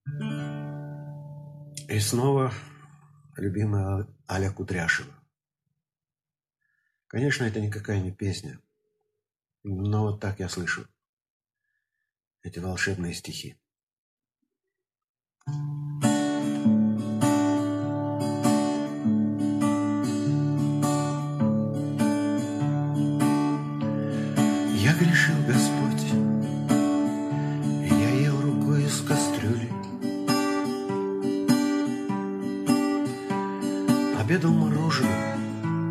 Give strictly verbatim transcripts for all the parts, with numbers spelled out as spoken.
И снова любимая Аля Кудряшева. Конечно, это никакая не песня, но вот так я слышу эти волшебные стихи. Я грешил, Господь, я ел рукой из кастрюли, обедал мороженым,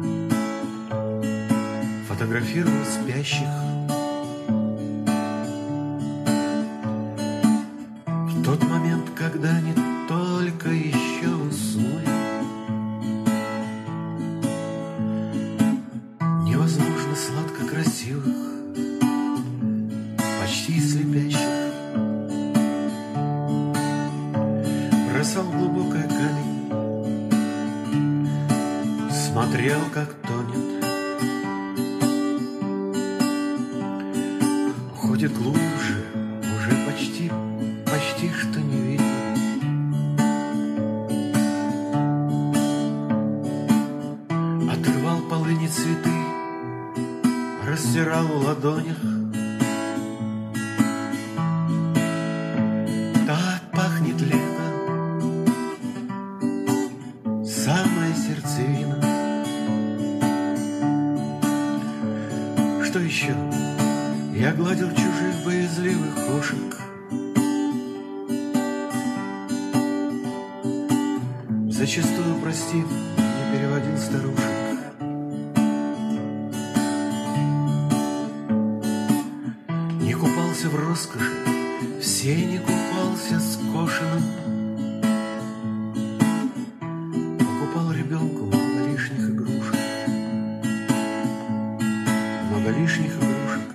фотографировал спящих. В тот момент, когда они только еще уснули, невозможно сладко красивых, почти слепящих, бросал в глубокое камень, смотрел, как тонет, уходит глубже, уже почти, почти что не видно. Отрывал полыни цветы, растирал в ладонях. Так пахнет лето, самая сердцевина. Что еще? Я гладил чужих боязливых кошек, зачастую, простив, не переводил старушек. Не купался в роскоши, все не купался скошенным. Покупал ребенку много лишних игрушек, много лишних игрушек.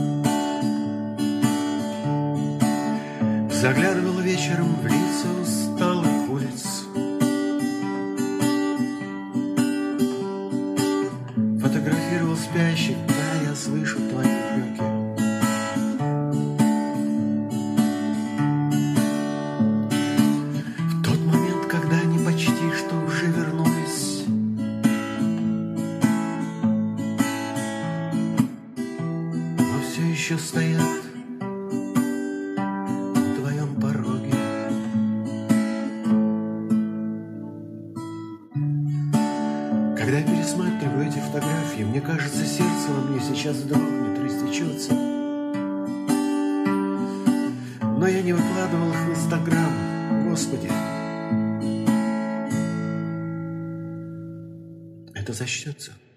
Заглядывал вечером в лица усталых улиц, фотографировал спящих, да, я слышу твои упреки. В тот момент, когда они почти что уже вернулись, но все еще стоят на твоем пороге. Когда я пересматриваю эти фотографии, мне кажется, сердце во мне сейчас дрогнет, растечется. Но я не выкладывал их в Инстаграм, Господи. Это зачтется.